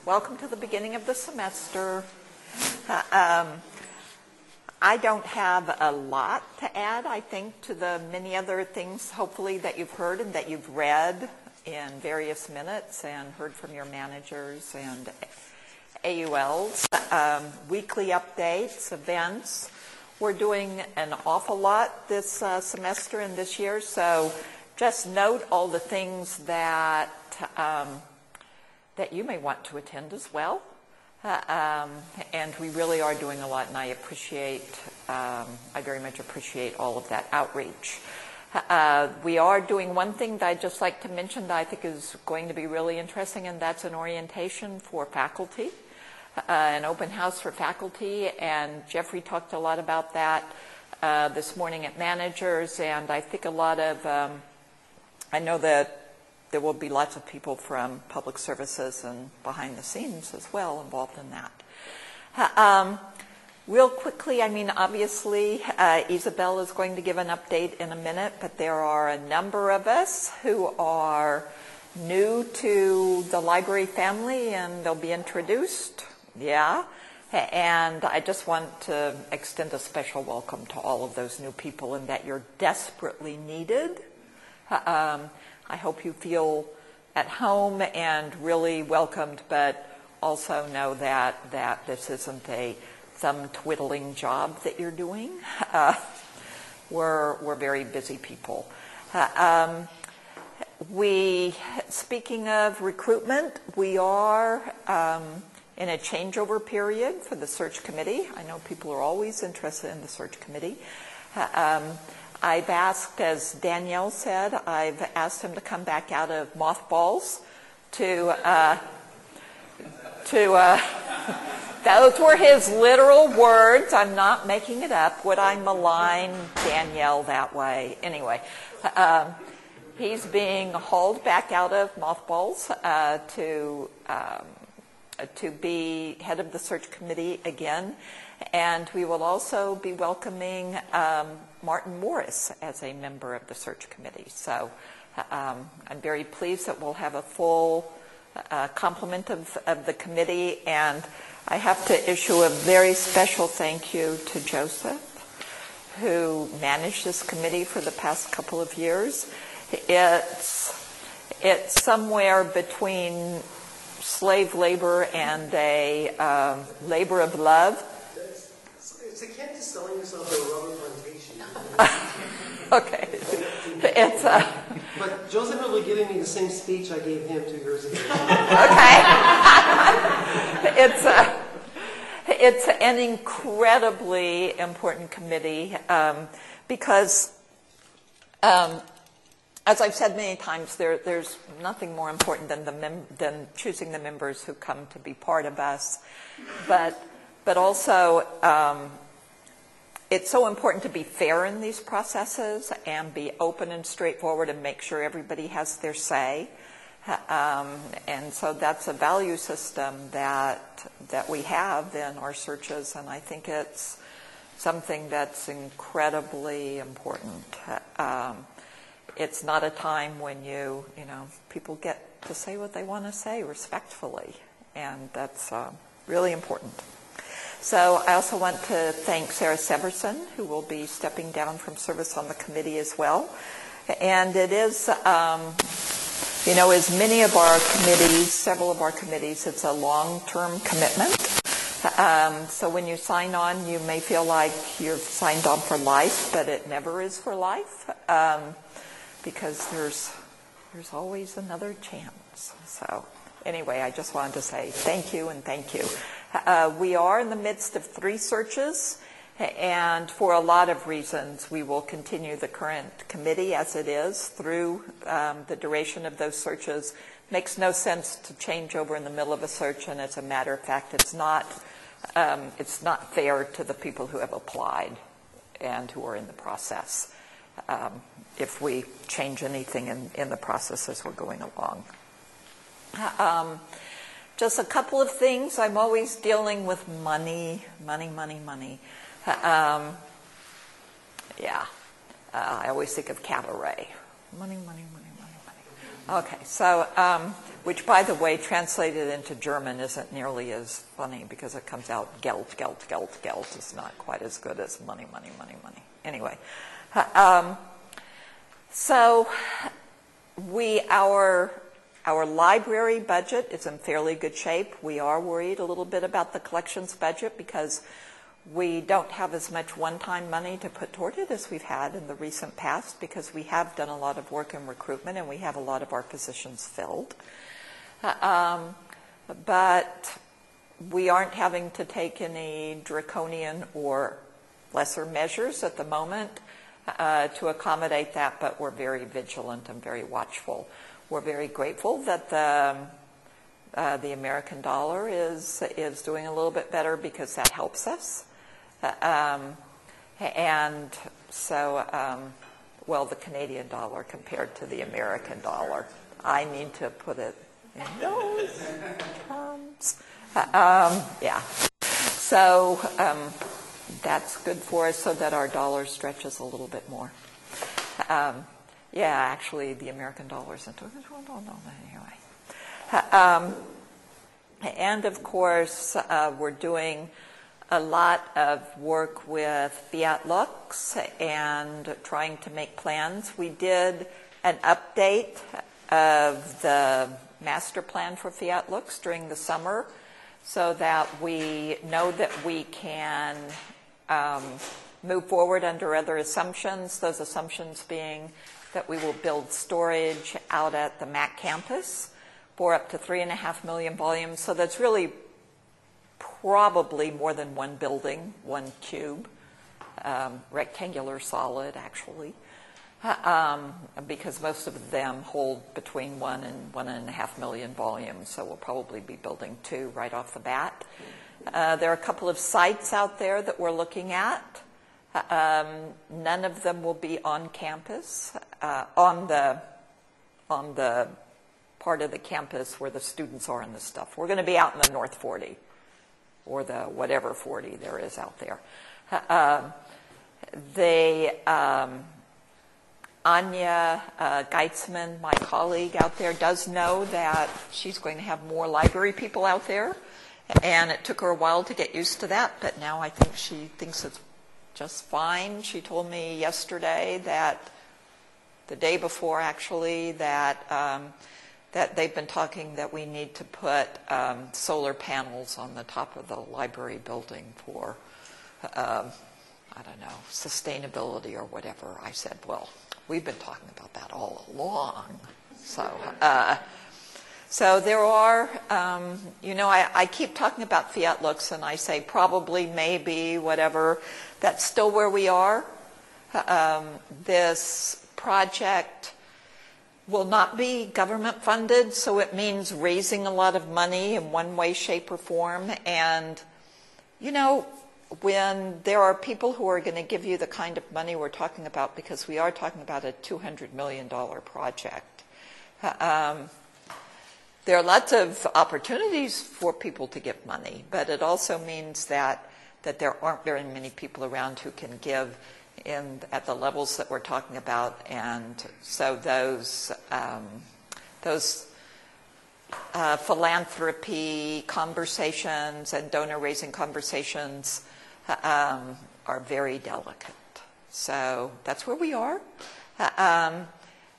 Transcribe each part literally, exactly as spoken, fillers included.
welcome to the beginning of the semester. Uh, um, I don't have a lot to add, I think, to the many other things, hopefully, that you've heard and that you've read in various minutes and heard from your managers and A U Ls. Um, weekly updates, events. We're doing an awful lot this uh, semester and this year, so just note all the things that um, that you may want to attend as well. Uh, um, and we really are doing a lot, and I appreciate, um, I very much appreciate all of that outreach. Uh, we are doing one thing that I'd just like to mention that I think is going to be really interesting, and that's an orientation for faculty, uh, an open house for faculty, and Jeffrey talked a lot about that uh, this morning at managers, and I think a lot of, um, I know that there will be lots of people from public services and behind the scenes as well involved in that. Um, real quickly, I mean, obviously, uh, Isabel is going to give an update in a minute, but there are a number of us who are new to the library family, and they'll be introduced. Yeah. And I just want to extend a special welcome to all of those new people, and that you're desperately needed. Um, I hope you feel at home and really welcomed, but also know that, that this isn't a thumb twiddling job that you're doing. Uh, we're, we're very busy people. Uh, um, we, speaking of recruitment, we are um, in a changeover period for the search committee. I know people are always interested in the search committee. Uh, um, I've asked, as Danielle said, I've asked him to come back out of mothballs to, uh, to, uh, those were his literal words. I'm not making it up. Would I malign Danielle that way? Anyway, um, he's being hauled back out of mothballs uh, to, um, to be head of the search committee again. And we will also be welcoming um, Martin Morris as a member of the search committee. So um, I'm very pleased that we'll have a full uh, complement of, of the committee. And I have to issue a very special thank you to Joseph, who managed this committee for the past couple of years. It's, it's somewhere between slave labor and a um, labor of love. It's akin to selling yourself to a rubber plantation. Okay. It's uh, But Joseph will be giving me the same speech I gave him two years ago. Okay. it's a, it's an incredibly important committee um, because, um, as I've said many times, there, there's nothing more important than the mem- than choosing the members who come to be part of us, but but also. Um, It's so important to be fair in these processes and be open and straightforward and make sure everybody has their say. Um, and so that's a value system that that we have in our searches, and I think it's something that's incredibly important. Um, it's not a time when you, you know, people get to say what they want to say respectfully, and that's uh, really important. So I also want to thank Sarah Severson, who will be stepping down from service on the committee as well. And it is, um, you know, as many of our committees, several of our committees, it's a long-term commitment. Um, so when you sign on, you may feel like you've signed on for life, but it never is for life, um, because there's there's always another chance. So anyway, I just wanted to say thank you and thank you. Uh, we are in the midst of three searches, and for a lot of reasons, we will continue the current committee as it is through um, the duration of those searches. Makes no sense to change over in the middle of a search, and as a matter of fact, it's not um, it's not fair to the people who have applied and who are in the process um, if we change anything in, in the process as we're going along. Um, Just a couple of things. I'm always dealing with money, money, money, money. Um, yeah, uh, I always think of cabaret. Money, money, money, money, money. Okay, so, um, which, by the way, translated into German isn't nearly as funny because it comes out Geld, Geld, Geld, Geld. It's not quite as good as money, money, money, money. Anyway, um, so we, our, our library budget is in fairly good shape. We are worried a little bit about the collections budget because we don't have as much one-time money to put toward it as we've had in the recent past because we have done a lot of work in recruitment and we have a lot of our positions filled. Um, but we aren't having to take any draconian or lesser measures at the moment uh, to accommodate that, but we're very vigilant and very watchful. We're very grateful that the uh, the American dollar is is doing a little bit better because that helps us. Um, and so, um, well, the Canadian dollar compared to the American dollar. I need to put it in those terms. Um, yeah. So um, that's good for us so that our dollar stretches a little bit more. Um, yeah, actually, the American dollar is into it. Anyway. Um, and, of course, uh, we're doing a lot of work with Fiat Lux and trying to make plans. We did an update of the master plan for Fiat Lux during the summer so that we know that we can um, move forward under other assumptions, those assumptions being that we will build storage out at the M A C campus for up to three and a half million volumes. So that's really probably more than one building, one cube, um, rectangular solid, actually, um, because most of them hold between one and one and a half million volumes, so we'll probably be building two right off the bat. Uh, there are a couple of sites out there that we're looking at. Um, none of them will be on campus, uh, on the on the part of the campus where the students are and the stuff. We're going to be out in the North forty. Or the whatever forty there is out there. Uh, they, um, Anya uh, Geitzman, my colleague out there, does know that she's going to have more library people out there, and it took her a while to get used to that, but now I think she thinks it's just fine. She told me yesterday that, the day before actually, that um, that they've been talking that we need to put um, solar panels on the top of the library building for, um, I don't know, sustainability or whatever. I said, well, we've been talking about that all along. So, uh, so there are, um, you know, I, I keep talking about Fiat Lux and I say probably, maybe, whatever. That's still where we are. Um, this project will not be government funded, so it means raising a lot of money in one way, shape, or form. And, you know, when there are people who are going to give you the kind of money we're talking about, because we are talking about a two hundred million dollars project, um, there are lots of opportunities for people to give money, but it also means that, that there aren't very many people around who can give in at the levels that we're talking about, and so those um, those uh, philanthropy conversations and donor-raising conversations um, are very delicate. So that's where we are. Um,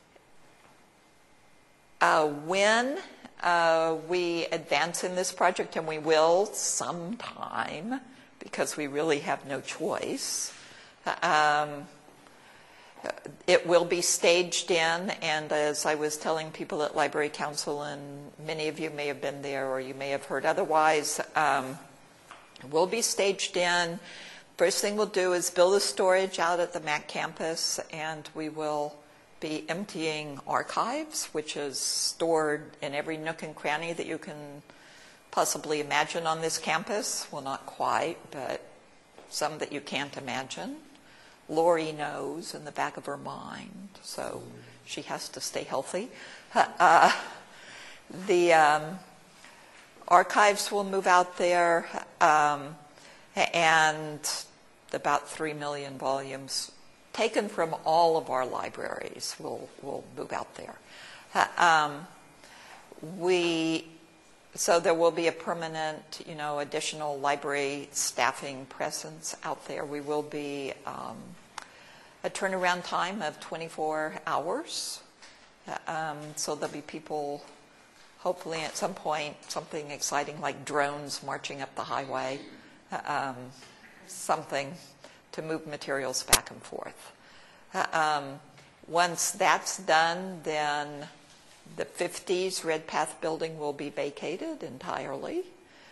uh, when uh, we advance in this project, and we will sometime, because we really have no choice. Um, it will be staged in, and as I was telling people at Library Council, and many of you may have been there or you may have heard otherwise, um, will be staged in. First thing we'll do is build the storage out at the M A C campus, and we will be emptying archives, which is stored in every nook and cranny that you can possibly imagine on this campus. Well, not quite, but some that you can't imagine. Lori knows in the back of her mind, so she has to stay healthy. Uh, the um, archives will move out there, um, and about three million volumes taken from all of our libraries will will move out there. Um, we, so there will be a permanent, you know, additional library staffing presence out there. We will be um, a turnaround time of twenty-four hours. Um, so there'll be people, hopefully at some point, something exciting like drones marching up the highway, um, something to move materials back and forth. Um, once that's done, then the fifties Red Path building will be vacated entirely,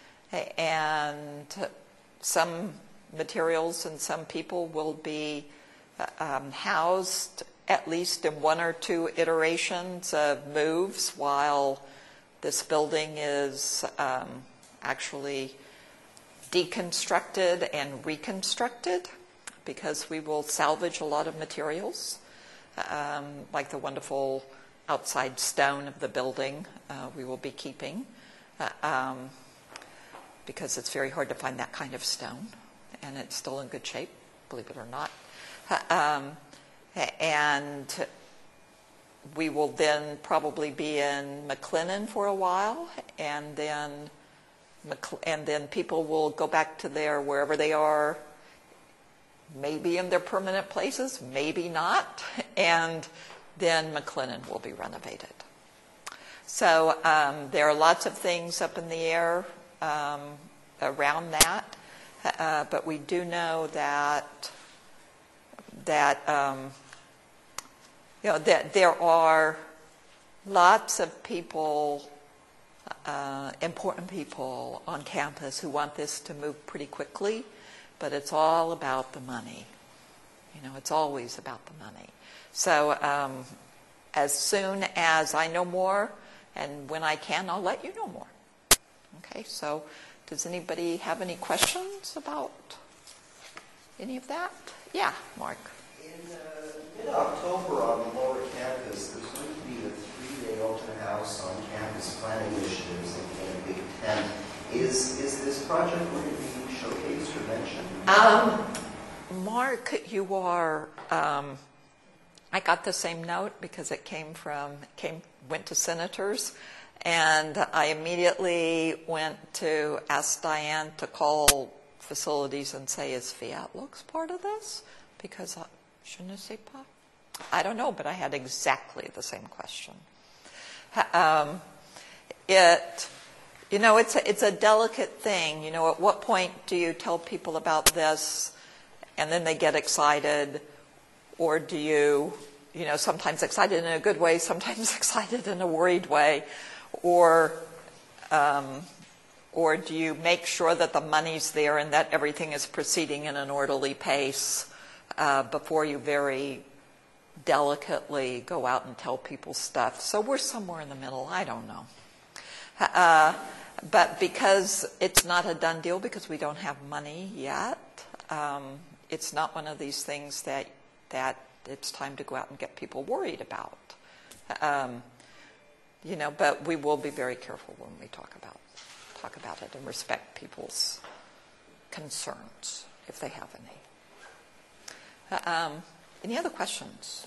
and some materials and some people will be um, housed at least in one or two iterations of moves while this building is um, actually deconstructed and reconstructed, because we will salvage a lot of materials, um, like the wonderful outside stone of the building uh, we will be keeping, uh, um, because it's very hard to find that kind of stone, and it's still in good shape, believe it or not. Um, and we will then probably be in McLennan for a while, and then and then people will go back to their wherever they are, maybe in their permanent places, maybe not, and then McLennan will be renovated. So um, there are lots of things up in the air um, around that, uh, but we do know that that um, you know that there are lots of people, uh, important people on campus who want this to move pretty quickly, but it's all about the money. You know, it's always about the money. So um, as soon as I know more, and when I can, I'll let you know more. Okay, so does anybody have any questions about any of that? Yeah, Mark. In uh, mid-October on the lower campus, there's going to be a three-day open house on campus planning initiatives in a big tent. Is, is this project going to be showcased or mentioned? Um, Mark, you are... Um, I got the same note because it came from, came, went to senators, and I immediately went to ask Diane to call facilities and say, is Fiat Lux part of this? Because, I, je ne sais pas. I don't know, but I had exactly the same question. Um, it, you know, it's a, it's a delicate thing. You know, at what point do you tell people about this and then they get excited? Or do you, you know, sometimes excited in a good way, sometimes excited in a worried way? Or, um, or do you make sure that the money's there and that everything is proceeding in an orderly pace uh, before you very delicately go out and tell people stuff? So we're somewhere in the middle. I don't know. Uh, but because it's not a done deal, because we don't have money yet, um, it's not one of these things that that it's time to go out and get people worried about. Um, you know, but we will be very careful when we talk about talk about it and respect people's concerns if they have any. Um, any other questions?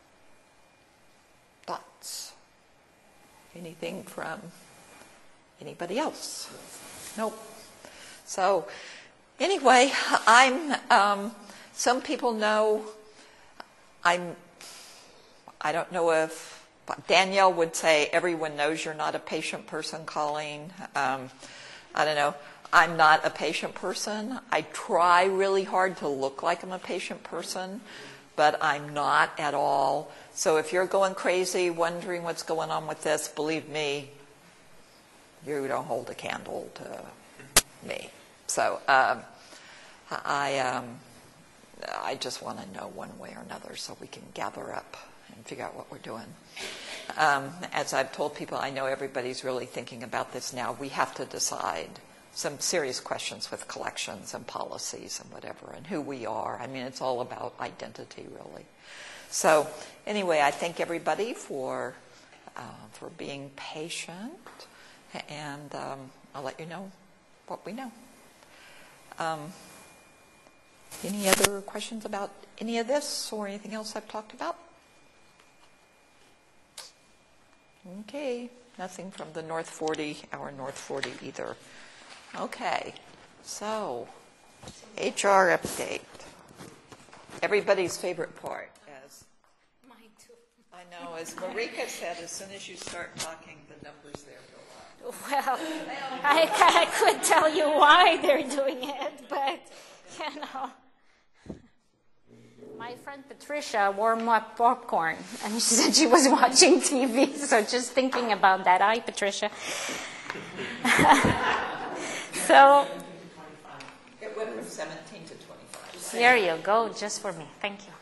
Thoughts? Anything from anybody else? Nope. So anyway, I'm. Um, some people know. I'm, I don't know if Danielle would say everyone knows you're not a patient person calling. Um, I don't know. I'm not a patient person. I try really hard to look like I'm a patient person, but I'm not at all. So if you're going crazy, wondering what's going on with this, believe me, you don't hold a candle to me. So um, I... Um, I just want to know one way or another so we can gather up and figure out what we're doing. Um, as I've told people, I know everybody's really thinking about this now. We have to decide some serious questions with collections and policies and whatever, and who we are. I mean, it's all about identity, really. So anyway, I thank everybody for, uh, for being patient, and um, I'll let you know what we know. Um, Any other questions about any of this or anything else I've talked about? Okay, nothing from the North forty, our North forty either. Okay, so H R update. Everybody's favorite part, as Mine too. I know, as Marika said, as soon as you start talking, the numbers there go up. Well, I, I could tell you why they're doing it, but, you know. My friend Patricia warmed up popcorn, and she said she was watching T V, so just thinking about that. Hi, Patricia. So, It went from seventeen to twenty-five. there you go, just for me. Thank you.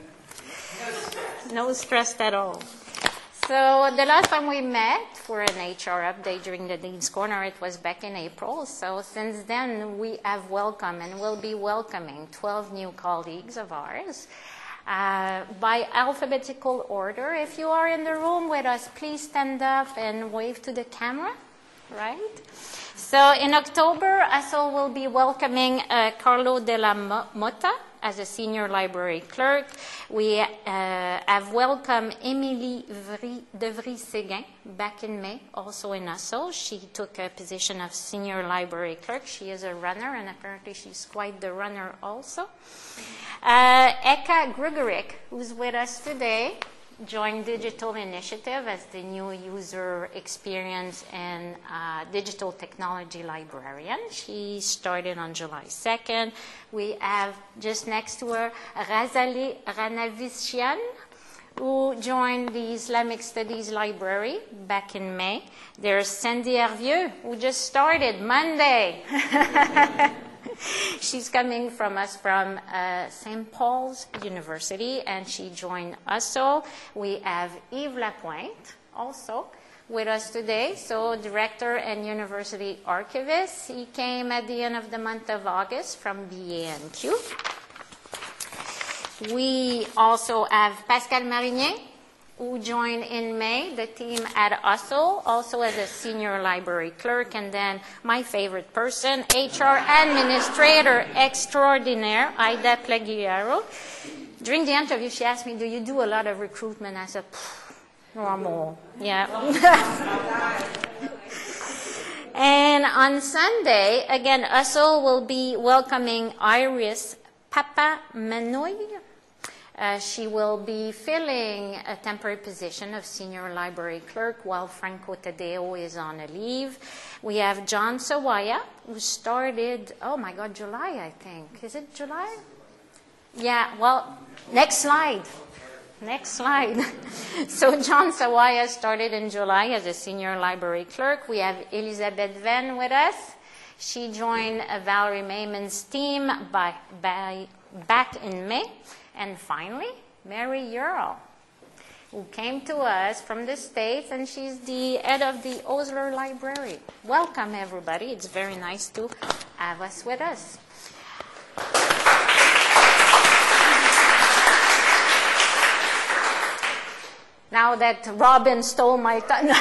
No stress at all. So the last time we met for an H R update during the Dean's Corner, it was back in April. So since then, we have welcomed and will be welcoming twelve new colleagues of ours. Uh, by alphabetical order, if you are in the room with us, please stand up and wave to the camera, right? So in October, A S O will be welcoming uh, Carlo de la Mota as a senior library clerk. We uh, have welcomed Émilie Vry, de Vry-Séguin back in May, also in A S O. She took a position of senior library clerk. She is a runner, and apparently she's quite the runner also. Uh, Eka Grigoric, who's with us today, joined Digital Initiative as the new user experience and uh, digital technology librarian. She started on July second. We have just next to her Razali Ranavishian, who joined the Islamic Studies Library back in May. There's Sandy Hervieux, who just started Monday. She's coming from us from uh, Saint Paul's University, and she joined A S O. We have Yves Lapointe also with us today, so director and university archivist. He came at the end of the month of August from B A N Q. We also have Pascal Marinier, who joined in May the team at A S O, also as a senior library clerk, and then my favorite person, H R administrator extraordinaire, Aida Plaguillaro. During the interview, she asked me, do you do a lot of recruitment? I said, normal, yeah. And on Sunday, again, A S O will be welcoming Iris Papa-Manoy. Uh, she will be filling a temporary position of senior library clerk while Franco Tadeo is on a leave. We have John Sawaya, who started, oh my God, July, I think. Is it July? Yeah, well, next slide. Next slide. So John Sawaya started in July as a senior library clerk. We have Elizabeth Venn with us. She joined uh, Valerie Mayman's team by, by, back in May. And finally, Mary Earle, who came to us from the States, and she's the head of the Osler Library. Welcome, everybody. It's very nice to have us with us. Now that Robin stole my thunder,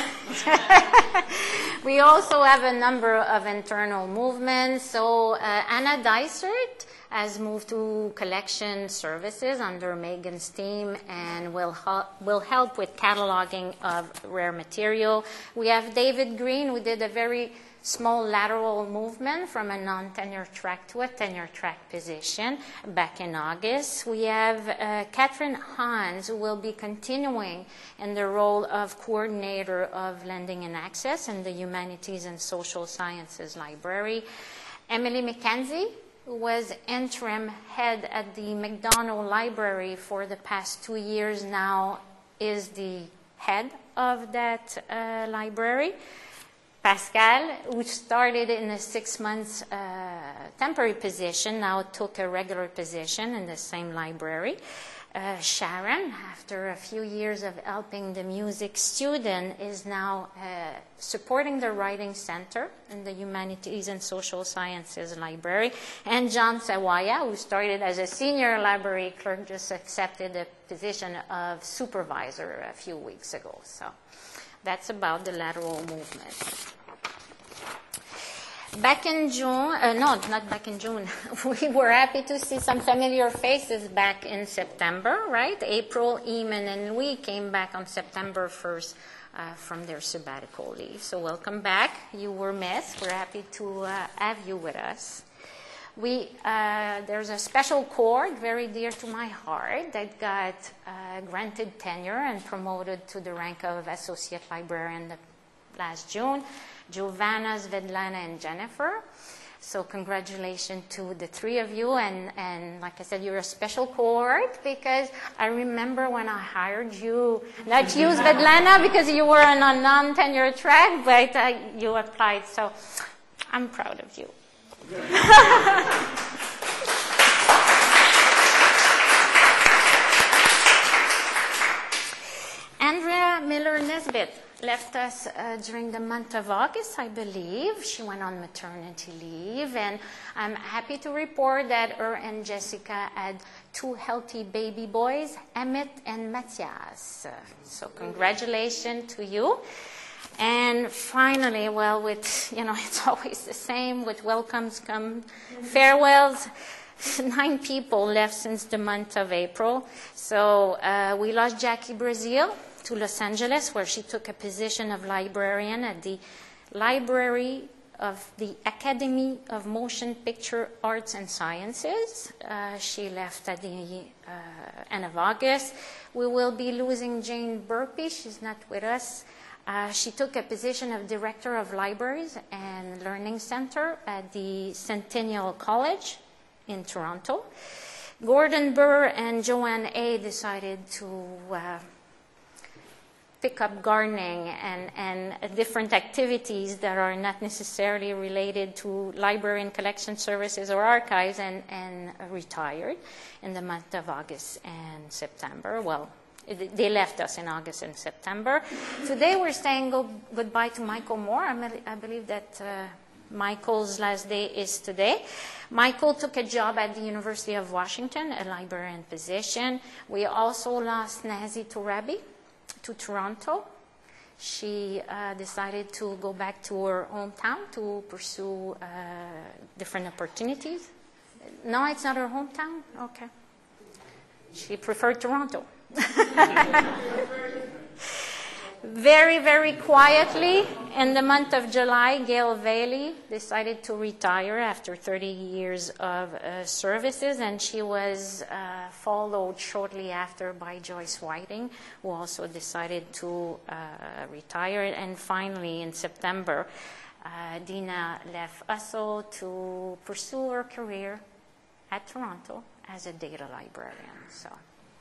we also have a number of internal movements. So uh, Anna Dysert has moved to collection services under Megan's team and will, will help with cataloging of rare material. We have David Green, who did a very small lateral movement from a non-tenure track to a tenure track position back in August. We have uh, Catherine Hans, who will be continuing in the role of coordinator of lending and access in the Humanities and Social Sciences Library. Emily McKenzie, who was interim head at the McDonald Library for the past two years now, is the head of that uh, library. Pascal, who started in a six months uh, temporary position, now took a regular position in the same library. Uh, Sharon, after a few years of helping the music student, is now uh, supporting the Writing Center in the Humanities and Social Sciences Library. And John Sawaya, who started as a senior library clerk, just accepted the position of supervisor a few weeks ago. So that's about the lateral movement. Back in June, uh, no, not back in June, we were happy to see some familiar faces back in September, right? April, Eamon, and we came back on September first uh, from their sabbatical leave. So welcome back. You were missed. We're happy to uh, have you with us. We, uh, there's a special cohort very dear to my heart that got uh, granted tenure and promoted to the rank of Associate Librarian last June, Giovanna, Svetlana, and Jennifer. So congratulations to the three of you, and, and like I said, you're a special cohort because I remember when I hired you, not you, Svetlana, because you were on a non-tenure track, but uh, you applied, so I'm proud of you. Andrea Miller-Nesbitt left us uh, during the month of August, I believe. She went on maternity leave, and I'm happy to report that her and Jessica had two healthy baby boys, Emmett and Matthias. Uh, so congratulations to you. And finally, well, with, you know, it's always the same, with welcomes come farewells. Nine people left since the month of April. So uh, we lost Jackie Brazil to Los Angeles, where she took a position of librarian at the Library of the Academy of Motion Picture Arts and Sciences. Uh, she left at the uh, end of August. We will be losing Jane Burpee. She's not with us. Uh, she took a position of Director of Libraries and Learning Center at the Centennial College in Toronto. Gordon Burr and Joanne A. decided to uh, pick up gardening and, and different activities that are not necessarily related to library and collection services or archives, and, and retired in the month of August and September. Well, they left us in August and September. Today we're saying go, goodbye to Michael Moore. I, I believe that uh, Michael's last day is today. Michael took a job at the University of Washington, a librarian position. We also lost Nazi Torabi to Toronto. She uh, decided to go back to her hometown to pursue uh, different opportunities. No, it's not her hometown? Okay. She preferred Toronto. Very, very quietly, in the month of July, Gail Bailey decided to retire after thirty years of uh, services, and she was uh, followed shortly after by Joyce Whiting, who also decided to uh, retire. And finally, in September, uh, Dina left U S O to pursue her career at Toronto as a data librarian. So.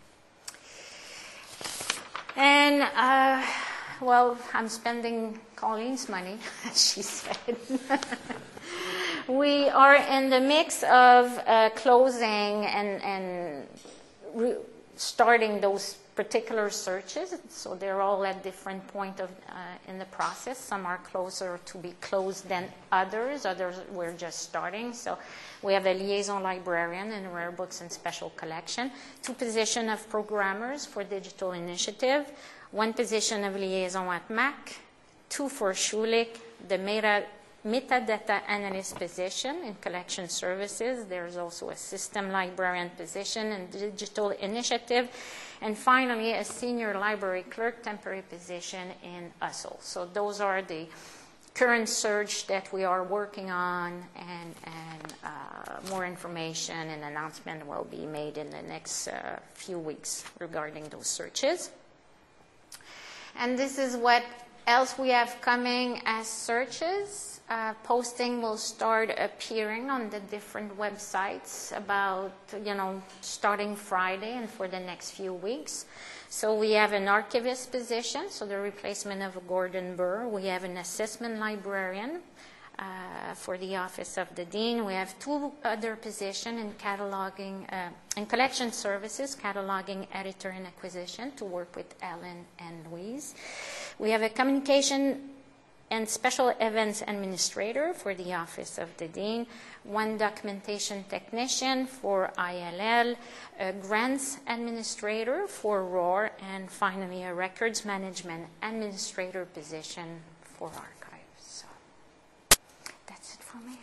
And, uh, well, I'm spending Colleen's money, as she said. We are in the mix of uh, closing and, and re- starting those particular searches. So they're all at different point of uh, in the process. Some are closer to be closed than others. Others we're just starting. So we have a liaison librarian in rare books and special collection, two positions of programmers for digital initiative, one position of liaison at M A C, two for Schulich, the meta, metadata analyst position in collection services. There's also a system librarian position in digital initiative. And finally, a senior library clerk temporary position in U S O. So those are the current search that we are working on, and, and uh, more information and announcement will be made in the next uh, few weeks regarding those searches. And this is what else we have coming as searches. Uh, posting will start appearing on the different websites about, you know, starting Friday and for the next few weeks. So we have an archivist position, so the replacement of Gordon Burr. We have an assessment librarian uh, for the Office of the Dean. We have two other positions in cataloging, uh, in collection services, cataloging, editor, and acquisition to work with Ellen and Louise. We have a communication and special events administrator for the Office of the Dean, one documentation technician for I L L, a grants administrator for R O A R, and finally a records management administrator position for archives. So that's it for me.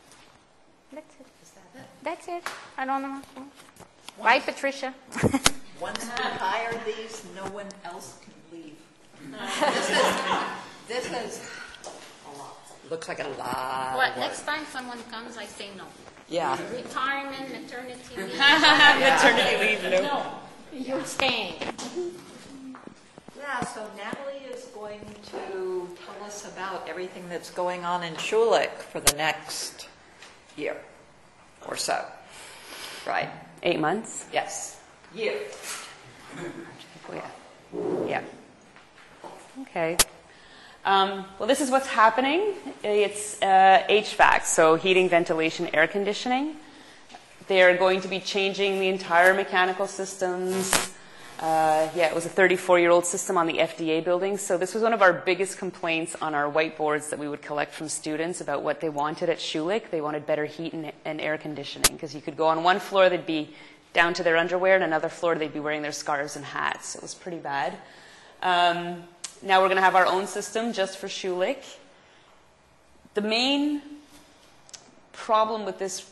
That's it. That's it. I don't know. Bye, Patricia. Once we hire these, no one else can leave. This is, this is a lot. Looks like a lot Well, of work. next time someone comes, I say no. Yeah. Retirement, maternity leave. Maternity leave, no. No, you're staying. Yeah, so Natalie is going to tell us about everything that's going on in Schulich for the next year or so. Right? Eight months? Yes. Year. Oh, yeah. Yeah. Okay. Um, well, this is what's happening. It's uh, H V A C, so heating, ventilation, air conditioning. They're going to be changing the entire mechanical systems. Uh, yeah, it was a thirty-four-year-old system on the F D A building. So this was one of our biggest complaints on our whiteboards that we would collect from students about what they wanted at Schulich. They wanted better heat and, and air conditioning because you could go on one floor, they'd be down to their underwear, and another floor, they'd be wearing their scarves and hats. It was pretty bad. Um, now we're going to have our own system just for Schulich. The main problem with this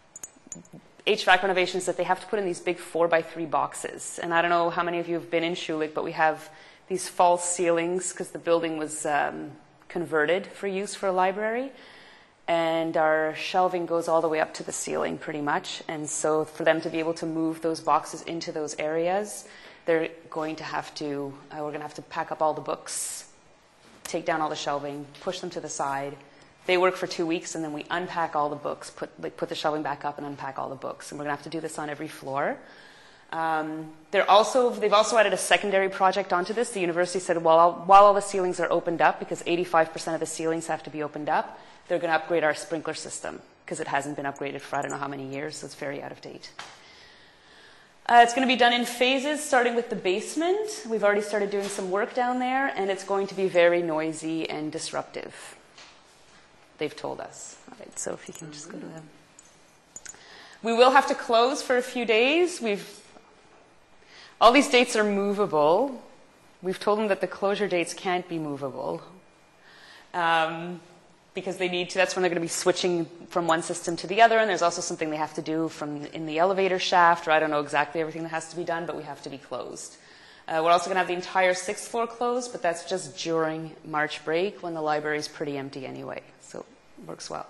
H V A C renovation is that they have to put in these big four by three boxes. And I don't know how many of you have been in Schulich, but we have these false ceilings because the building was um, converted for use for a library. And our shelving goes all the way up to the ceiling pretty much. And so for them to be able to move those boxes into those areas, they're going to have to, uh, we're going to have to pack up all the books, take down all the shelving, push them to the side. They work for two weeks, and then we unpack all the books, put, like, put the shelving back up and unpack all the books. And we're going to have to do this on every floor. Um, they're also, they've also added a secondary project onto this. The university said, well, I'll, while all the ceilings are opened up, because eighty-five percent of the ceilings have to be opened up, they're going to upgrade our sprinkler system, because it hasn't been upgraded for I don't know how many years, so it's very out of date. Uh, it's going to be done in phases, starting with the basement. We've already started doing some work down there, and it's going to be very noisy and disruptive. They've told us. All right, so if you can just go to them. We will have to close for a few days. We've all these dates are movable. We've told them that the closure dates can't be movable um, because they need to. That's when they're going to be switching from one system to the other, and there's also something they have to do from in the elevator shaft, or I don't know exactly everything that has to be done, but we have to be closed. Uh, we're also going to have the entire sixth floor closed, but that's just during March break when the library is pretty empty anyway, so it works well.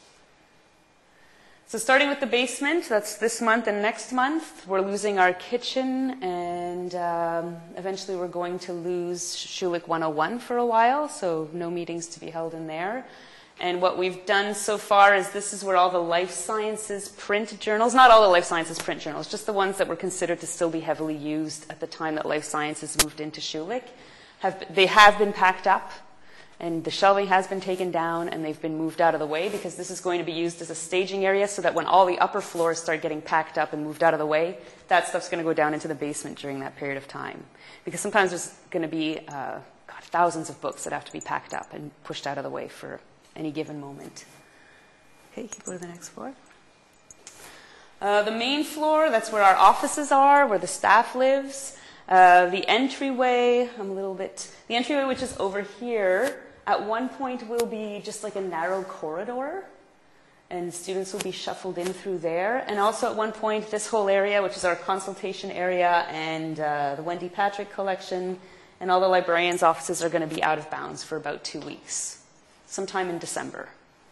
So starting with the basement, that's this month and next month, we're losing our kitchen, and um, eventually we're going to lose Schulich one oh one for a while, so no meetings to be held in there. And what we've done so far is this is where all the life sciences print journals, not all the life sciences print journals, just the ones that were considered to still be heavily used at the time that life sciences moved into Schulich, have, they have been packed up. And the shelving has been taken down, and they've been moved out of the way because this is going to be used as a staging area so that when all the upper floors start getting packed up and moved out of the way, that stuff's going to go down into the basement during that period of time. Because sometimes there's going to be uh, God, thousands of books that have to be packed up and pushed out of the way for any given moment. Okay, you can go to the next floor. Uh, the main floor, that's where our offices are, where the staff lives. Uh, the entryway, I'm a little bit, the entryway which is over here, at one point will be just like a narrow corridor, and students will be shuffled in through there. And also at one point, this whole area, which is our consultation area and uh, the Wendy Patrick collection, and all the librarians' offices are going to be out of bounds for about two weeks, sometime in December.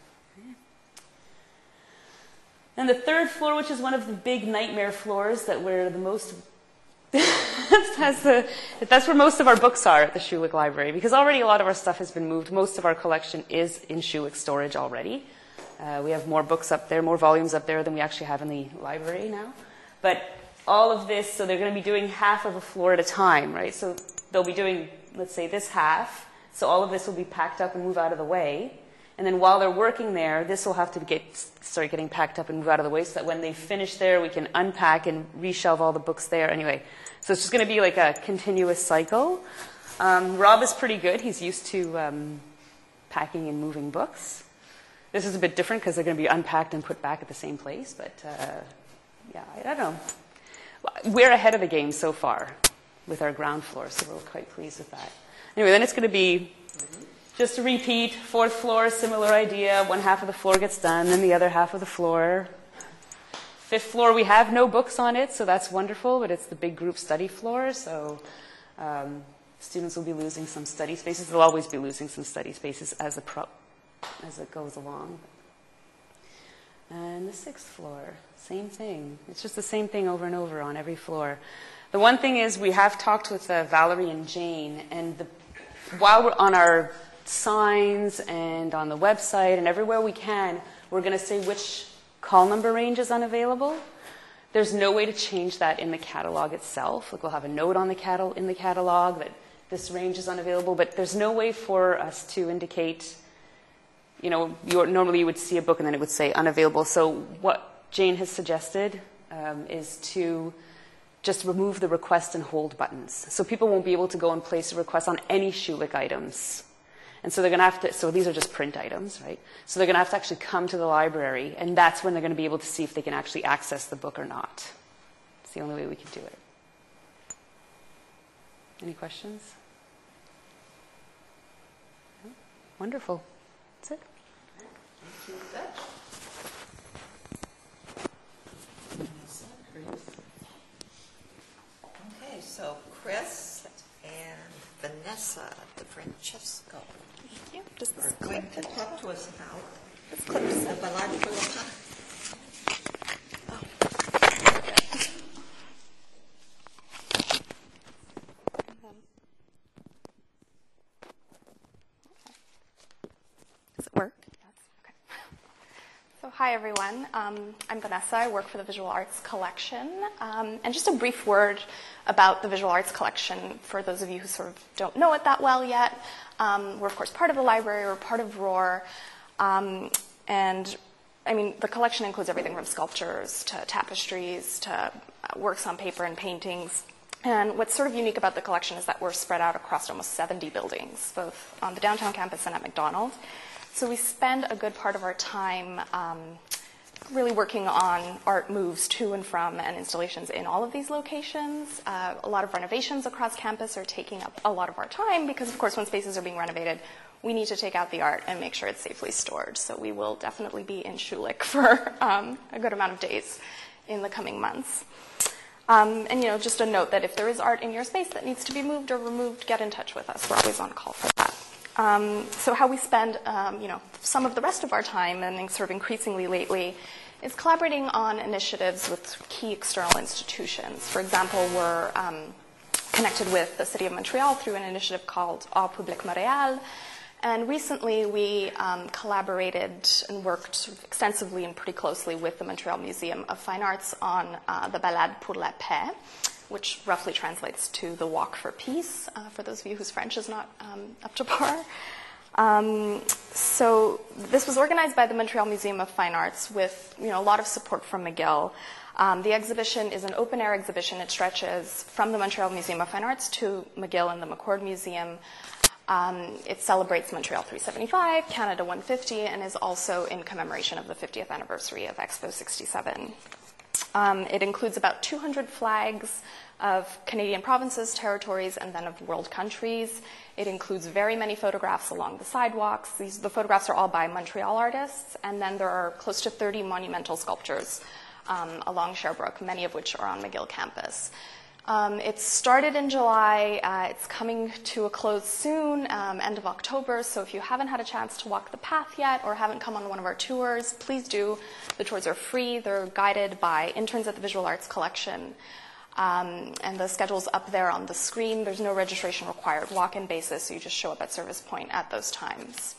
And the third floor, which is one of the big nightmare floors that we're the most that's, the, that's where most of our books are at the Schulich Library, because already a lot of our stuff has been moved. Most of our collection is in Schulich storage already. Uh, we have more books up there, more volumes up there than we actually have in the library now. But all of this, so they're going to be doing half of a floor at a time, right? So they'll be doing, let's say, this half. So all of this will be packed up and move out of the way. And then while they're working there, this will have to get, start getting packed up and move out of the way so that when they finish there, we can unpack and reshelve all the books there. Anyway, so it's just going to be like a continuous cycle. Um, Rob is pretty good. He's used to um, packing and moving books. This is a bit different because they're going to be unpacked and put back at the same place. But uh, yeah, I don't know. We're ahead of the game so far with our ground floor, so we're quite pleased with that. Anyway, then it's going to be just a repeat, fourth floor, similar idea. One half of the floor gets done, then the other half of the floor. Fifth floor, we have no books on it, so that's wonderful, but it's the big group study floor, so um, students will be losing some study spaces. They'll always be losing some study spaces as, a pro as it goes along. And the sixth floor, same thing. It's just the same thing over and over on every floor. The one thing is we have talked with uh, Valerie and Jane, and the, while we're on our signs and on the website and everywhere we can, we're going to say which call number range is unavailable. There's no way to change that in the catalog itself. Like we'll have a note on the catal in the catalog that this range is unavailable, but there's no way for us to indicate, you know, you're, normally you would see a book and then it would say unavailable. So what Jane has suggested um, is to just remove the request and hold buttons. So people won't be able to go and place a request on any Schulich items. And so they're going to have to, so these are just print items, right? So they're going to have to actually come to the library, and that's when they're going to be able to see if they can actually access the book or not. It's the only way we can do it. Any questions? No? Wonderful. That's it. Thank you, Dutch. Okay, so Chris and Vanessa DeFrancesco Thank you. Just this are going to talk to us about the Ballade pour le Pain. Does it work? Yes. Okay. So hi, everyone. Um, I'm Vanessa. I work for the Visual Arts Collection. Um, and just a brief word about the Visual Arts Collection for those of you who sort of don't know it that well yet. Um, we're, of course, part of the library. We're part of Roar. Um, and, I mean, the collection includes everything from sculptures to tapestries to uh, works on paper and paintings. And what's sort of unique about the collection is that we're spread out across almost seventy buildings, both on the downtown campus and at McDonald. So we spend a good part of our time um, really working on art moves to and from and installations in all of these locations. Uh, a lot of renovations across campus are taking up a lot of our time because, of course, when spaces are being renovated, we need to take out the art and make sure it's safely stored. So we will definitely be in Schulich for um, a good amount of days in the coming months. Um, and, you know, just a note that if there is art in your space that needs to be moved or removed, get in touch with us. We're always on call for that. Um, so how we spend, um, you know, some of the rest of our time, and sort of increasingly lately, is collaborating on initiatives with key external institutions. For example, we're um, connected with the City of Montreal through an initiative called Art Public Montréal. And recently, we um, collaborated and worked sort of extensively and pretty closely with the Montreal Museum of Fine Arts on uh, the Ballade pour la Paix, which roughly translates to the Walk for Peace, uh, for those of you whose French is not um, up to par. Um, so this was organized by the Montreal Museum of Fine Arts with, you know, a lot of support from McGill. Um, the exhibition is an open-air exhibition. It stretches from the Montreal Museum of Fine Arts to McGill and the McCord Museum. Um, it celebrates Montreal three seventy-five, Canada one fifty, and is also in commemoration of the fiftieth anniversary of Expo sixty-seven. Um, it includes about two hundred flags of Canadian provinces, territories, and then of world countries. It includes very many photographs along the sidewalks. These, the photographs are all by Montreal artists, and then there are close to thirty monumental sculptures um, along Sherbrooke, many of which are on McGill campus. Um, it started in July. Uh, it's coming to a close soon, um, end of October. So if you haven't had a chance to walk the path yet or haven't come on one of our tours, please do. The tours are free. They're guided by interns at the Visual Arts Collection. Um, and the schedule's up there on the screen. There's no registration required, walk-in basis, so you just show up at Service Point at those times.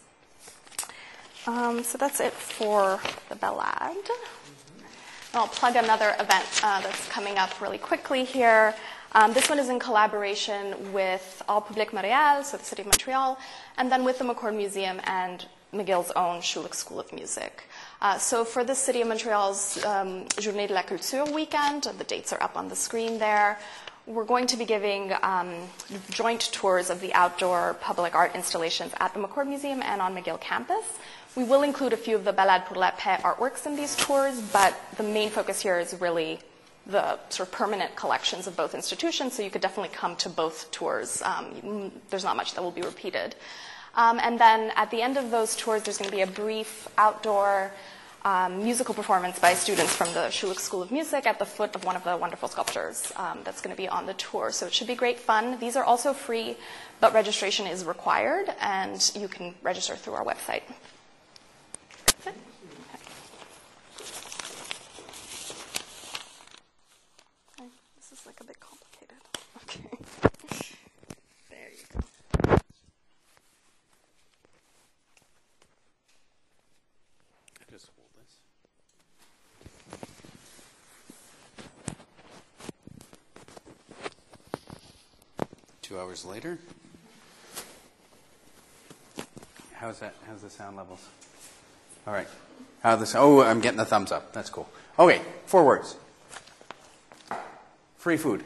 Um, so that's it for the Ballade. I'll plug another event uh, that's coming up really quickly here. Um, this one is in collaboration with Art Public Montréal, so the City of Montreal, and then with the McCord Museum and McGill's own Schulich School of Music. Uh, so for the City of Montreal's um, Journée de la Culture weekend, the dates are up on the screen there, we're going to be giving um, joint tours of the outdoor public art installations at the McCord Museum and on McGill campus. We will include a few of the Ballade pour la Paix artworks in these tours, but the main focus here is really the sort of permanent collections of both institutions, so you could definitely come to both tours. Um, there's not much that will be repeated. Um, and then at the end of those tours, there's going to be a brief outdoor um, musical performance by students from the Schulich School of Music at the foot of one of the wonderful sculptures um, that's going to be on the tour. So it should be great fun. These are also free, but registration is required, and you can register through our website. That's it. Okay. This is like a bit complicated. Okay. There you go. Just hold this. Two hours later. How's that? How's the sound levels? All right. How this? Oh, I'm getting the thumbs up. That's cool. Okay, four words. Free food.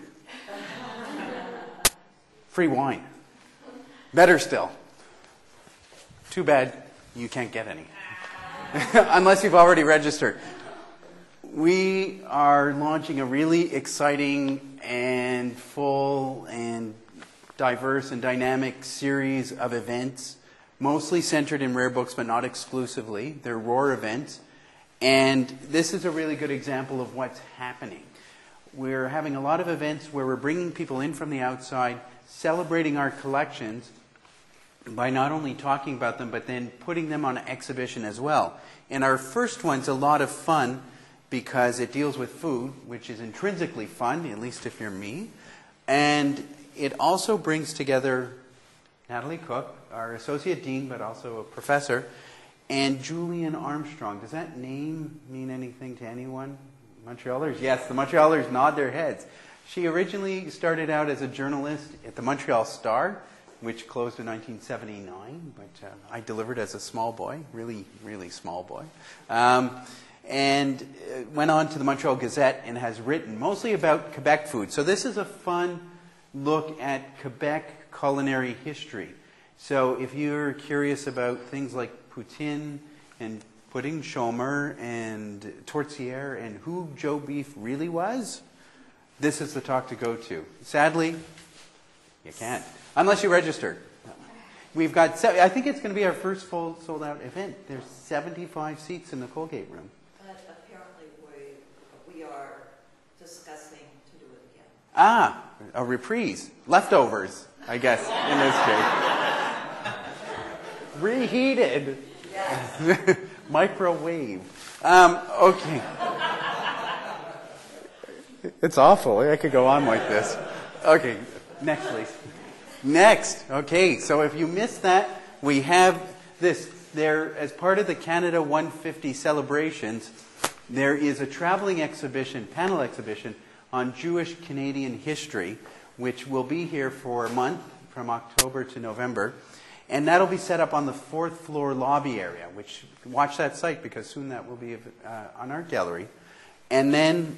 Free wine. Better still. Too bad you can't get any. Unless you've already registered. We are launching a really exciting and full and diverse and dynamic series of events, mostly centered in rare books, but not exclusively. They're Roar events. And this is a really good example of what's happening. We're having a lot of events where we're bringing people in from the outside, celebrating our collections by not only talking about them, but then putting them on exhibition as well. And our first one's a lot of fun because it deals with food, which is intrinsically fun, at least if you're me. And it also brings together Natalie Cook, our associate dean, but also a professor, and Julian Armstrong. Does that name mean anything to anyone? Montrealers? Yes, the Montrealers nod their heads. She originally started out as a journalist at the Montreal Star, which closed in nineteen seventy-nine, but uh, I delivered as a small boy, really, really small boy. Um, and uh, went on to the Montreal Gazette and has written mostly about Quebec food. So this is a fun look at Quebec culinary history. So if you're curious about things like poutine and pudding chômeur and tourtière and who Joe Beef really was, this is the talk to go to. Sadly, you can't, unless you register. We've got, se- I think it's going to be our first full sold-out event. There's seventy-five seats in the Colgate room. But apparently we, we are discussing to do it again. Ah, a reprise. Leftovers, I guess, in this case. Reheated. Yes. Microwave. Um, okay. It's awful. I could go on like this. Okay, next, please. Next. Okay, so if you missed that, we have this. There, as part of the Canada one fifty celebrations, there is a traveling exhibition, panel exhibition, on Jewish Canadian history, which will be here for a month, from October to November. And that'll be set up on the fourth floor lobby area, which, watch that site because soon that will be uh, on our gallery. And then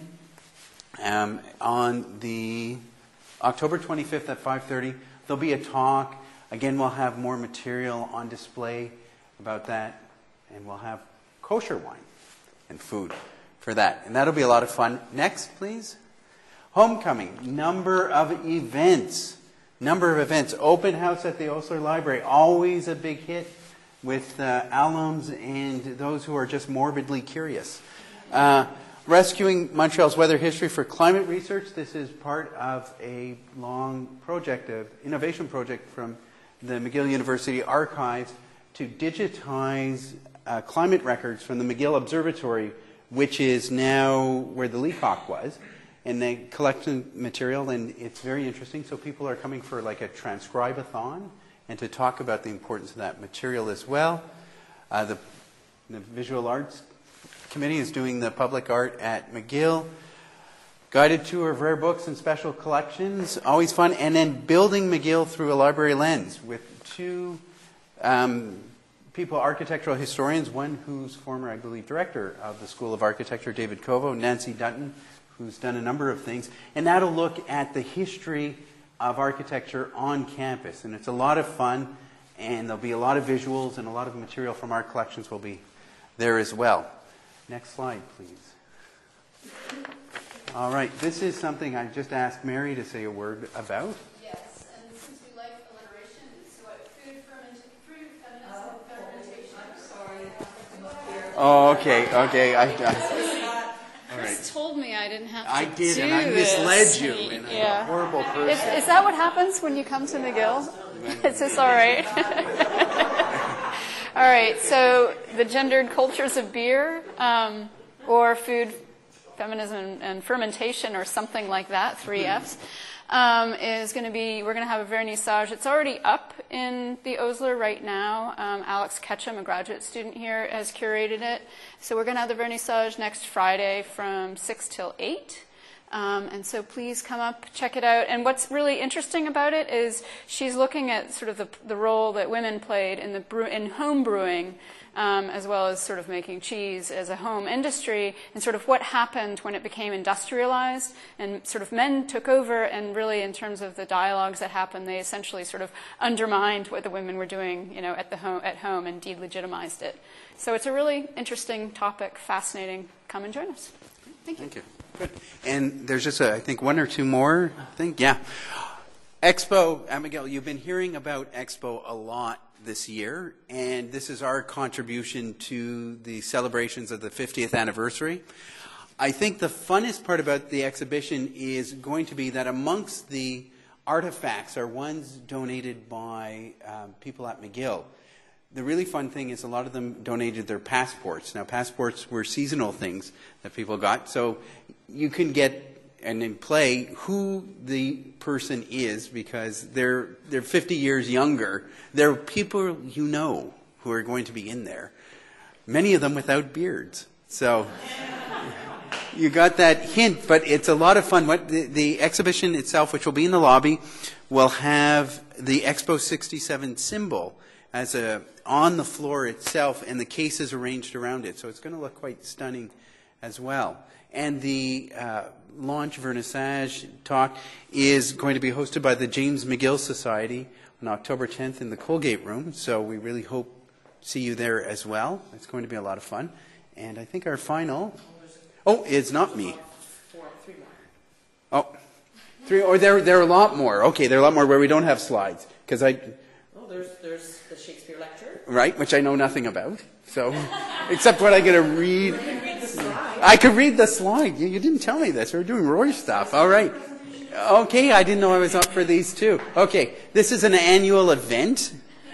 um, on the October twenty-fifth at five thirty, there'll be a talk. Again, we'll have more material on display about that. And we'll have kosher wine and food for that. And that'll be a lot of fun. Next, please. Homecoming. Number of events. Number of events. Open house at the Osler Library. Always a big hit with uh, alums and those who are just morbidly curious. Uh, Rescuing Montreal's Weather History for Climate Research. This is part of a long project, an innovation project from the McGill University Archives to digitize uh, climate records from the McGill Observatory, which is now where the Leacock was. And they collect material, and it's very interesting. So people are coming for like a transcribe-a-thon and to talk about the importance of that material as well. Uh, the, the Visual Arts Committee is doing the public art at McGill. Guided tour of rare books and special collections, always fun. And then building McGill through a library lens with two um, people, architectural historians, one who's former, I believe, director of the School of Architecture, David Covo, Nancy Dutton, who's done a number of things. And that'll look at the history of architecture on campus. And it's a lot of fun, and there'll be a lot of visuals, and a lot of material from our collections will be there as well. Next slide, please. All right, this is something I just asked Mary to say a word about. Yes, and since we like alliteration, it's what food fermentation, food feminism, fermentation. I'm sorry. Oh, okay, okay. I, I, Chris told me I didn't have to I did, do and I this. misled you. And I'm Yeah. a horrible person. Is, is that what happens when you come to McGill? Is this all right? All right, so the gendered cultures of beer, um, or food, feminism, and fermentation, or something like that, three Fs, um, is going to be, we're going to have a vernissage. It's already up in the Osler right now. Um, Alex Ketchum, a graduate student here, has curated it. So we're going to have the vernissage next Friday from six till eight. Um, and so please come up, check it out. And what's really interesting about it is she's looking at sort of the, the role that women played in the brew, in home brewing, um, as well as sort of making cheese as a home industry, and sort of what happened when it became industrialized and sort of men took over. And really, in terms of the dialogues that happened, they essentially sort of undermined what the women were doing, you know, at the home at home and delegitimized it. So it's a really interesting topic, fascinating. Come and join us. Thank you. Thank you. Good. And there's just, a, I think, one or two more, I think. Yeah. Expo, Abigail, you've been hearing about Expo a lot this year, and this is our contribution to the celebrations of the fiftieth anniversary. I think the funnest part about the exhibition is going to be that amongst the artifacts are ones donated by um, people at McGill. The really fun thing is a lot of them donated their passports. Now, passports were seasonal things that people got, so you can get and then play who the person is because they're they're fifty years younger. They're people you know who are going to be in there. Many of them without beards. So you got that hint, but it's a lot of fun. What the, the exhibition itself, which will be in the lobby, will have the Expo sixty-seven symbol as a on the floor itself, and the cases arranged around it. So it's going to look quite stunning as well. And the uh, launch vernissage talk is going to be hosted by the James McGill Society on October tenth in the Colgate Room. So we really hope to see you there as well. It's going to be a lot of fun. And I think our final... Oh, it's not me. Oh, three, or there, there are a lot more. Okay, there are a lot more where we don't have slides. Because I... Oh, there's, there's the Shakespeare lecture. Right, which I know nothing about. So, except what I get to read. I could read the slide. You, you didn't tell me this. We were doing Roy stuff. All right. Okay, I didn't know I was up for these too. Okay, this is an annual event.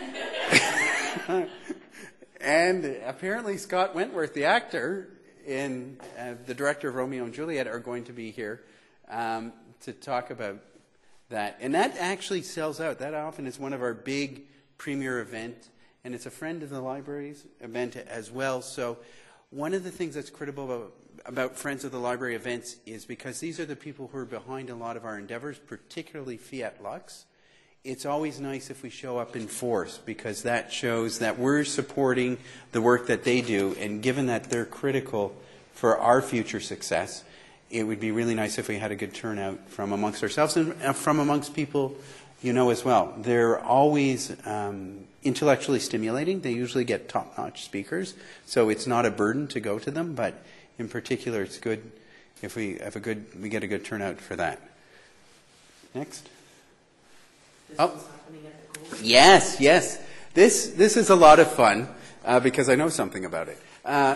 And apparently Scott Wentworth, the actor, and uh, the director of Romeo and Juliet are going to be here um, to talk about that. And that actually sells out. That often is one of our big premier events. And it's a friend of the library's event as well. So one of the things that's critical about, about Friends of the Library events is because these are the people who are behind a lot of our endeavors, particularly Fiat Lux. It's always nice if we show up in force because that shows that we're supporting the work that they do. And given that they're critical for our future success, it would be really nice if we had a good turnout from amongst ourselves and from amongst people you know as well. They're always um, intellectually stimulating. They usually get top-notch speakers, so it's not a burden to go to them. But in particular, it's good if we have a good we get a good turnout for that. Next. This Oh. was happening at the Colgate. Yes, yes. This this is a lot of fun uh, because I know something about it. Uh,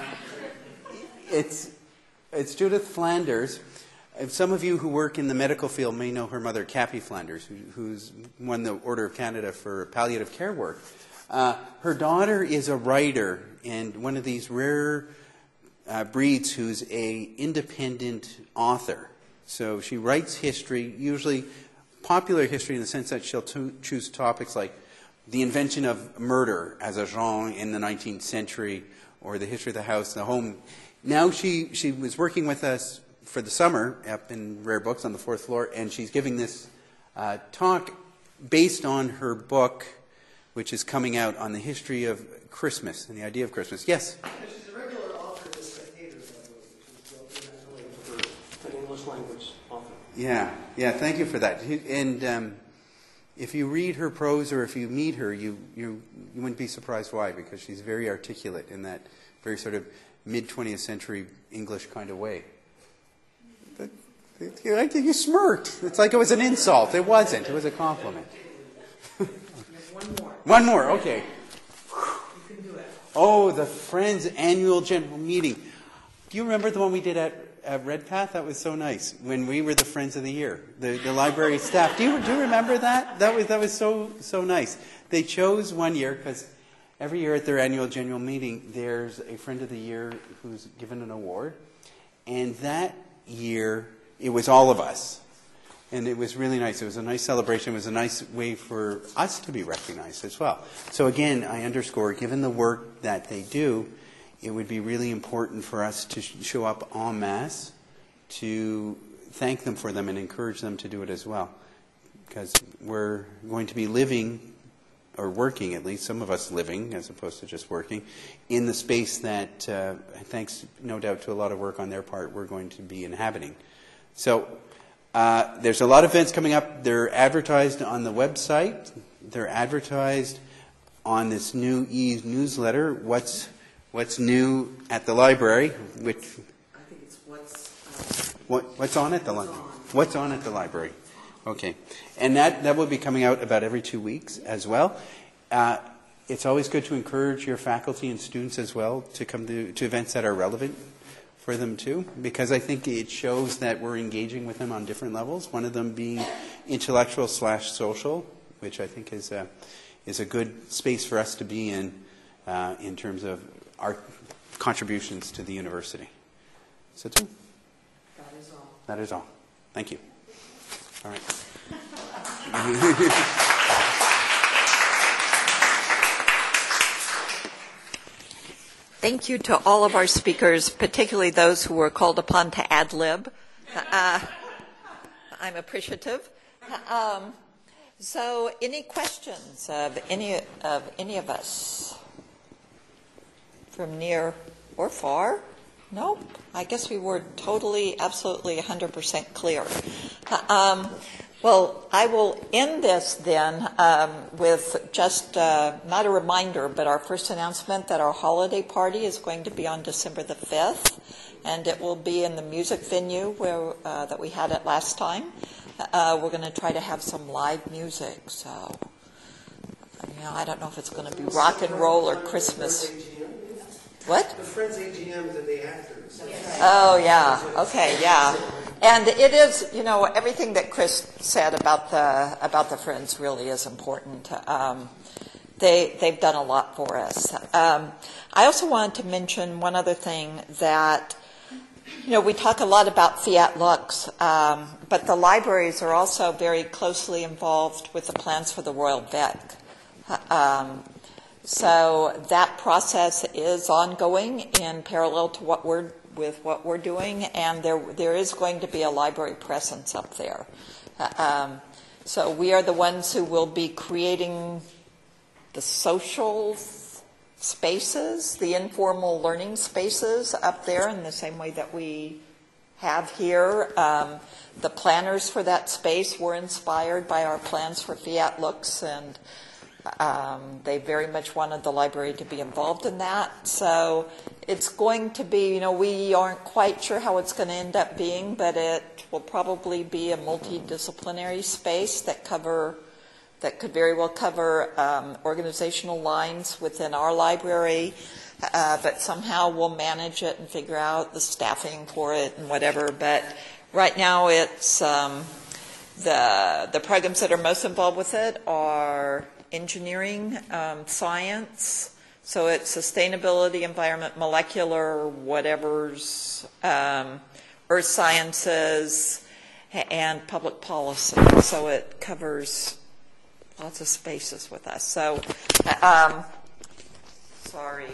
it's it's Judith Flanders. Uh, Some of you who work in the medical field may know her mother, Cappy Flanders, who, who's won the Order of Canada for palliative care work. Uh, her daughter is a writer and one of these rare uh, breeds who's a independent author. So she writes history, usually popular history in the sense that she'll to- choose topics like the invention of murder as a genre in the nineteenth century or the history of the house, the home. Now she, she was working with us for the summer up in Rare Books on the fourth floor, and she's giving this uh, talk based on her book, which is coming out on the history of Christmas and the idea of Christmas. Yes? She's a regular author of The Spectator, which is well for an English language author. Yeah, yeah, thank you for that. And um, if you read her prose or if you meet her, you, you, you wouldn't be surprised why, because she's very articulate in that very sort of mid-twentieth century English kind of way. But, I think you smirked. It's like it was an insult. It wasn't. It was a compliment. There's one more. One more, okay. You can do it. Oh, the Friends Annual General Meeting. Do you remember the one we did at, at Redpath? That was so nice. When we were the Friends of the Year, the, the library staff. Do you do you remember that? That was that was so so nice. They chose one year because every year at their annual general meeting, there's a Friend of the Year who's given an award, and that year it was all of us. And it was really nice. It was a nice celebration. It was a nice way for us to be recognized as well. So again, I underscore, given the work that they do, it would be really important for us to sh- show up en masse to thank them for them and encourage them to do it as well. Because we're going to be living, or working at least, some of us living as opposed to just working, in the space that, uh, thanks no doubt to a lot of work on their part, we're going to be inhabiting. So Uh, there's a lot of events coming up. They're advertised on the website. They're advertised on this new e-newsletter, What's What's New at the Library, which... I think it's what's... Uh, what, what's on at the what's library? on. What's on at the library. Okay. And that, that will be coming out about every two weeks as well. Uh, it's always good to encourage your faculty and students as well to come to, to events that are relevant for them too, because I think it shows that we're engaging with them on different levels, one of them being intellectual slash social, which I think is a, is a good space for us to be in uh, in terms of our contributions to the university. So too. that is all. That is all. Thank you. All right. Thank you to all of our speakers, particularly those who were called upon to ad-lib. Uh, I'm appreciative. Um, so any questions of any of any of us from near or far? Nope. I guess we were totally, absolutely, one hundred percent clear. Um, well, I will end this then um, with just uh, not a reminder, but our first announcement that our holiday party is going to be on December the fifth, and it will be in the music venue where uh, that we had it last time. Uh, we're going to try to have some live music, so you know, I don't know if it's going to be rock and roll or Christmas. What? The Friends A G M is the day after. Oh, yeah. Okay, yeah. And it is, you know, everything that Chris said about the about the Friends really is important. Um, they, they've done a lot for us. Um, I also wanted to mention one other thing that, you know, we talk a lot about Fiat Lux, um, but the libraries are also very closely involved with the plans for the Royal Vet. Um, so that process is ongoing in parallel to what we're with what we're doing, and there there is going to be a library presence up there. Um, so we are the ones who will be creating the social spaces, the informal learning spaces up there in the same way that we have here. Um, the planners for that space were inspired by our plans for Fiat Lux, and Um, they very much wanted the library to be involved in that. So it's going to be, you know, we aren't quite sure how it's going to end up being, but it will probably be a multidisciplinary space that cover, that could very well cover um, organizational lines within our library, uh, but somehow we'll manage it and figure out the staffing for it and whatever. But right now it's um, the the programs that are most involved with it are engineering, um, science, so it's sustainability, environment, molecular, whatever's, um, earth sciences, and public policy. So it covers lots of spaces with us. So, um, sorry,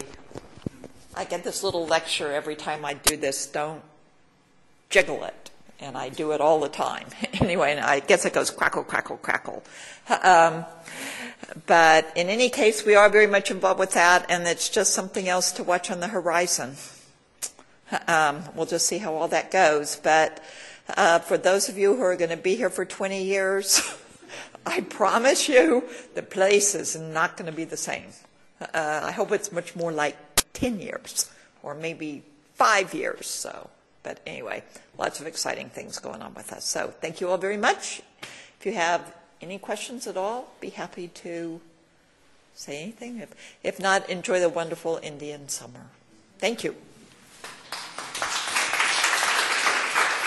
I get this little lecture every time I do this, don't jiggle it. And I do it all the time. Anyway, and I guess it goes crackle, crackle, crackle. Um, but in any case, we are very much involved with that, and it's just something else to watch on the horizon. Um, we'll just see how all that goes. But uh, for those of you who are going to be here for twenty years, I promise you the place is not going to be the same. Uh, I hope it's much more like ten years or maybe five years. So. But anyway, lots of exciting things going on with us. So thank you all very much. If you have any questions at all, be happy to say anything? If, if not, enjoy the wonderful Indian summer. Thank you.